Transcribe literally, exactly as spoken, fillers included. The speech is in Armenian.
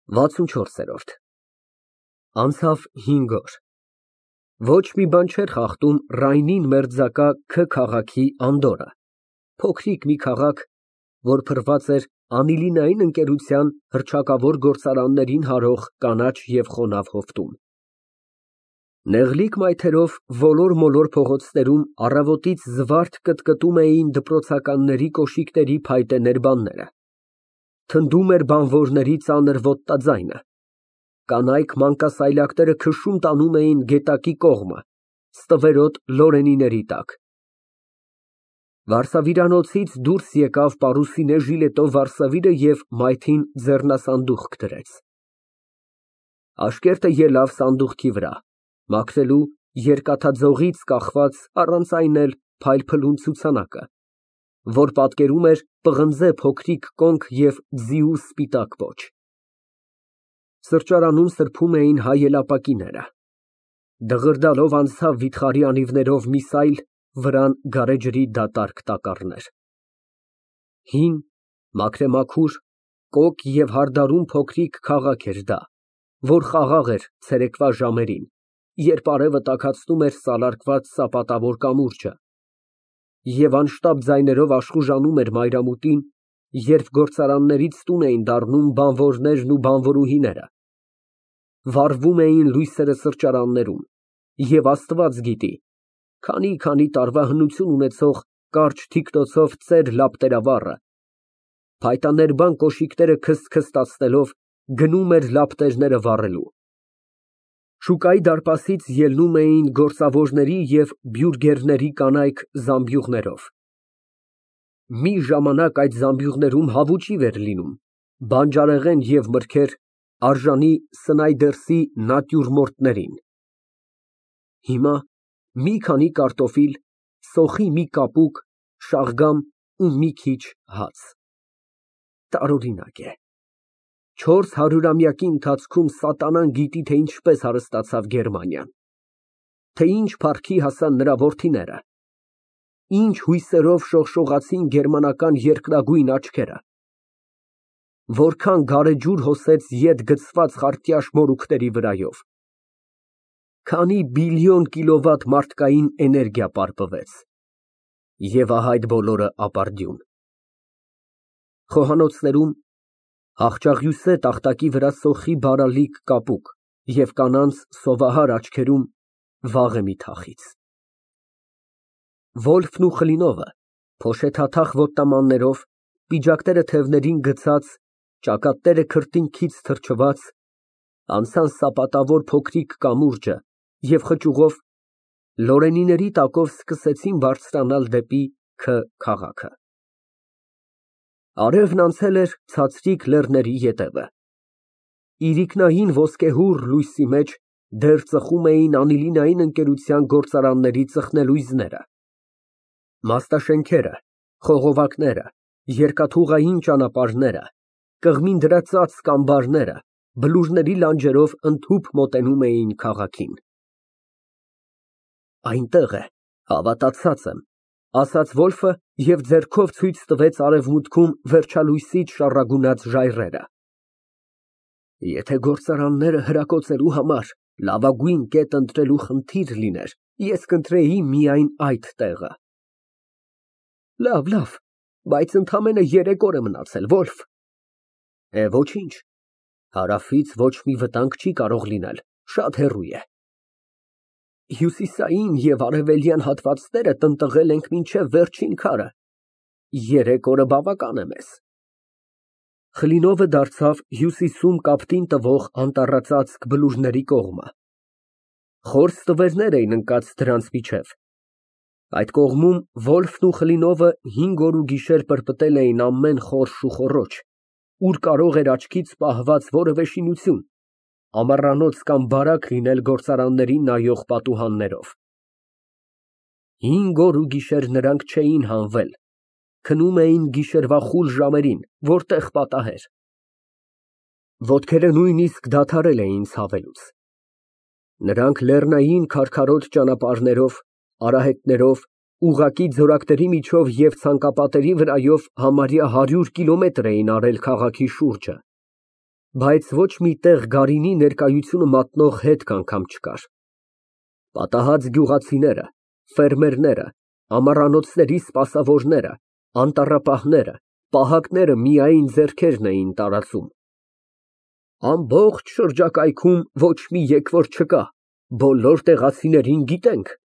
վաթսունչորս։ Անցավ հինգ օր։ Ոչ մի բան չէր խախտում Ռայնին մերձակա K քաղաքի անդորրը, փոքրիկ մի քաղաք, որ փռված էր անիլինային ընկերության հռչակավոր գործարաններին հարող կանաչ և խոնավ հովտում։ Նեղլիկ մայթերով ոլոր֊մոլոր փողոցներում առավոտից զվարթ կտկտում էին դպրոցականների կոշիկների փայտե ներբանները, թնդում էր բանվորների ծանր ոտնաձայնը, կանայք մանկասայլակները քշում տանում էին գետակի կողմը, ստվերոտ լորենիների տակ։ Վարսավիրանոցից դուրս եկավ պարուսինե ժիլետով վարսավիրը և մայթին ձեռնասանդուղք դրեց։ Աշկերտը ելավ սանդուղքի վրա, մաքրելու երկաթաձողից կախված առանց այն էլ փայլփլուն ցուցանակը, որ պատկերում էր պղնձե փոքրիկ կոնք և ձիու սպիտակ պոչ։ Սրճարանում սրբում էին հայելապակիները։ Դղրդալով անցավ վիթխարի անիվներով մի սայլ, վրան գարեջրի դատարկ տակառներ։ Հին, մաքրեմաքուր, կոկ և հարդարուն փոքրիկ քաղաք էր դա, որ խաղաղ էր ցերեկվա ժամերին, երբ արևը տաքացնում էր սալարկված սապատավոր կամուրջը, և անշտապ ձայներով աշխուժանում էր մայրամուտին, երբ գործարաններից տուն էին դառնում բանվորներն ու բանվորուհիները, վառվում էին լույսերը սրճարաններում, և Աստված գիտի, քանի֊քանի տարվա հնություն ունեցող կարճ թիկնոցով ծեր լապտերավառը, փայտաներբան կոշիկները քսթքստացնելով, գնում էր լապտերները վառելու։ Շուկայի դարպասից ելնում էին գործավորների և բյուրգերների կանայք զամբյուղներով։ Մի ժամանակ այդ զամբյուղներում հավուչիվ էր լինում, բանջարեղեն և մրգեր արժանի Սնայդերսի նատյուրմորտներին։ Հիմա մի քանի կարտոֆիլ, սոխի մի կապուկ, շաղգամ ու մի քիչ հաց։ Տարօրինակ է։ Չորս հարյուրամյակի ընթացքում սատանան գիտի, թե ինչպես հարստացավ Գերմանիան, թե ինչ փառքի հասան նրա որդիները, ինչ հույսերով շողշողացին գերմանական երկրագույն աչքերը, որքան գարեջուր հոսեց ետ գցված խարտյաշ մորուքների վրայով, քանի բիլիոն կիլովատ մարդկային էներգիա պարպվեց, և ահա այդ բոլորը ապարդյուն։ Խոհանոցներում աղճաղյուսե տախտակի վրա սոխի բարալիկ կապուկ և կանանց սովահար աչքերում վաղեմի թախիծ։ Վոլֆն ու Խլինովը, փոշեթաթախ ոտնամաններով, պիջակները թևերին գցած, ճակատները քրտինքից թրջված, անցան սապատավոր փոքրիկ կամուրջը և խճուղով լորենիների տակով սկսեցին բարձրանալ դեպի K քաղաքը։ Արևն անցել էր ցածրիկ լեռների ետևը։ Իրիկնային ոսկեհուռ լույսի մեջ դեռ ծխում էին անիլինային ընկերության գործարանների ծխնելույզները, մաստաշենքերը, խողովակները, երկաթուղային ճանապարհները, կղմին դրած ծածկ ամբարները բլուրների լանջերով ընդհուպ մոտենում էին քաղաքին։ Այնտեղ է, հավատացած եմ, ասաց Վոլֆը և ձեռքով ցույց տվեց արևմուտքում վերջալույսից շառագունած ժայռերը։ Եթե գործարանները հրակոցելու համար լավագույն կետ ընտրելու խնդիր լիներ, ես կընտրեի միայն այդ տեղը։ Լավ, լավ, բայց ընդամենը երեք օր է մնացել, Վոլֆ։ Է, ոչինչ, հարավից ոչ մի վտանգ չի կարող լինել, շատ հեռու է։ Հյուսիսային և արևելյան հատվածները տնտղել ենք մինչև վերջին քարը, երեք օրը բավական է մեզ։ Խլինովը դարձավ հյուսիսում կապտին տվող անտառածածկ բլուրների կողմը։ Խոր ստվերներ էին ընկած դրանց միջև։ Այդ կողմում Վոլֆն ու Խլինովը հինգ օր ու գիշեր պրպտել էին ամեն խորշ ու խոռոչ, ուր կարող էր աչքից պահված որևէ շինություն, ամառանոց կամ բարակ լինել գործարաններին նայող պատուհաններով։ Հինգ օր ու գիշեր նրանք չէին հանվել, քնում էին գիշերվա խուլ ժամերին, որտեղ պատահեր։ Ոտքերը նույնիսկ դադարել էին ցավելուց։ Նրանք լեռնային քարքարոտ ճանապարհներով, արահետներով, ուղղակի ձորակների միջով և ցանկապատերի վրայով համարյա հարյուր կիլոմետր էին արել քաղաքի շուրջը, Բայց ոչ մի տեղ Գարինի ներկայությունը մատնող հետք անգամ չկար։ Պատահած գյուղացիները, ֆերմերները, ամառանոցների սպասավորները, անտառապահները, պահակները միայն ձեռքերն էին տարածում։ Ամբողջ շրջակայքում ոչ մի եկվոր չկա, բոլոր տեղացիներին գիտենք։